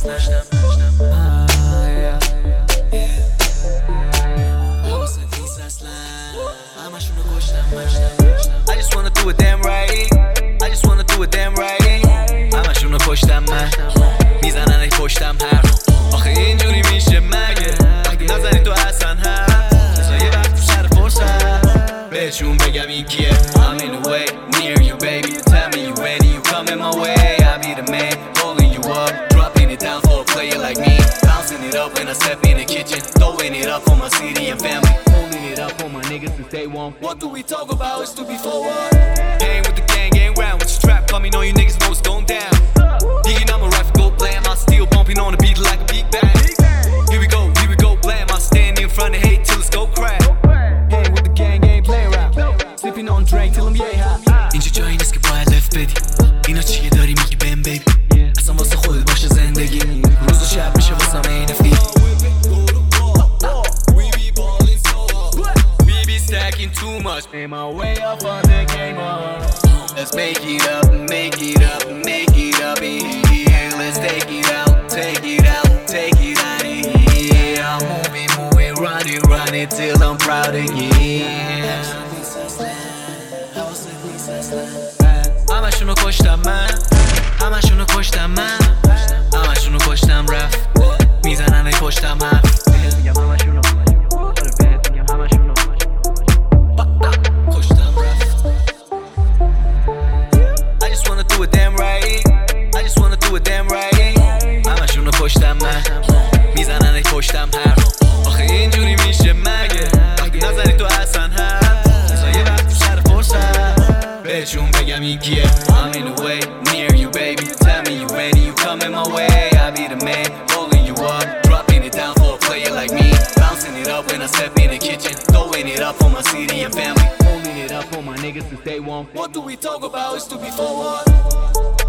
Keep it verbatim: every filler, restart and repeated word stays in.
I just wanna do it damn right. I just wanna do it damn right. همشونو کشتم من میزنن پشتم هر آخه اینجوری میشه مگه وقتی نزنی تو اصلا هر بذار یه وقت تو سر فرصت بهشون بگم این کیه I'm in the way, near you baby. Tell me you ready, you coming my way. I be the man, rolling you up, dropping it down for a player like me. Bouncing it up when I step in the kitchen, throwing it up for my city and family. Holding it up for my niggas since day one. What do we talk about? It's to be forward. Gang with the gang, gang round with the strap. Coming on you niggas know it's going down. Digging on my rifle, go blam. I still bumping on the beat like a big bang. Here we go, here we go, blam. I stand in front of hate till it's go crack. Gang with the gang, gang play around. Sipping on drink till I'm yay high. اینجا جایی نیست که باید لفت بدی. اینا چیه داری میگی بهم بیبی. اصلا واسه خودت باشه زندگی. روز و شب میشه واسه این فی. Stacking too much, made my way up on the game up. Let's make it up, make it up, make it up in here. Let's take it out, take it out, take it out of here. I'm moving, moving, running, running till I'm proud again. همشونو کشتم من همشونو کشتم من همشونو کشتم رفت میزنن ای پشتم حرف میگم همشونو میگم همشونو پشتم من میزنن ای پشتم حرف آخه اینجوری میشه مگه وقتی نزنی تو اصلا حرف بذار یه وقت تو سر فرصت بهشون بگم این کیه I'm in the way, near you baby. Tell me you ready, you coming my way. I be the man, rolling you up, dropping it down for a player like me. Bouncing it up when I step in the kitchen, throwing it up for my city and family. Holding it up for my niggas since day one. What do we talk about? It's to be forward.